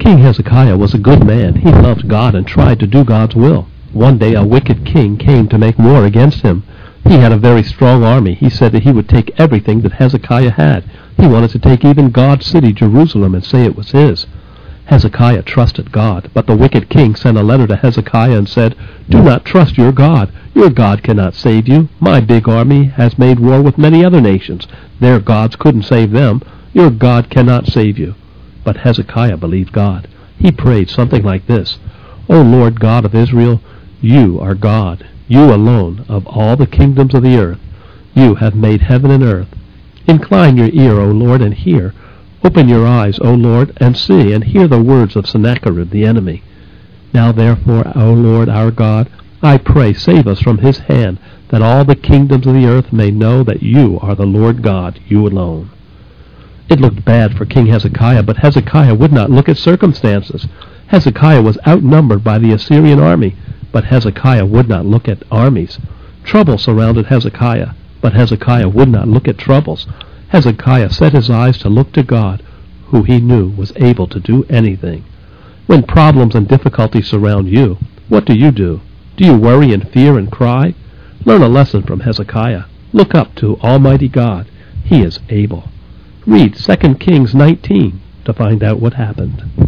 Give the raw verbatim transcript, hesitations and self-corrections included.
King Hezekiah was a good man. He loved God and tried to do God's will. One day a wicked king came to make war against him. He had a very strong army. He said that he would take everything that Hezekiah had. He wanted to take even God's city, Jerusalem, and say it was his. Hezekiah trusted God, but the wicked king sent a letter to Hezekiah and said, "Do not trust your God. Your God cannot save you. My big army has made war with many other nations. Their gods couldn't save them. Your God cannot save you." But Hezekiah believed God. He prayed something like this: "O Lord God of Israel, you are God, you alone of all the kingdoms of the earth. You have made heaven and earth. Incline your ear, O Lord, and hear. Open your eyes, O Lord, and see, and hear the words of Sennacherib the enemy. Now therefore, O Lord our God, I pray, save us from his hand, that all the kingdoms of the earth may know that you are the Lord God, you alone." It looked bad for King Hezekiah, but Hezekiah would not look at circumstances. Hezekiah was outnumbered by the Assyrian army, but Hezekiah would not look at armies. Trouble surrounded Hezekiah, but Hezekiah would not look at troubles. Hezekiah set his eyes to look to God, who he knew was able to do anything. When problems and difficulties surround you, what do you do? Do you worry and fear and cry? Learn a lesson from Hezekiah. Look up to Almighty God. He is able. Read Second Kings nineteen to find out what happened.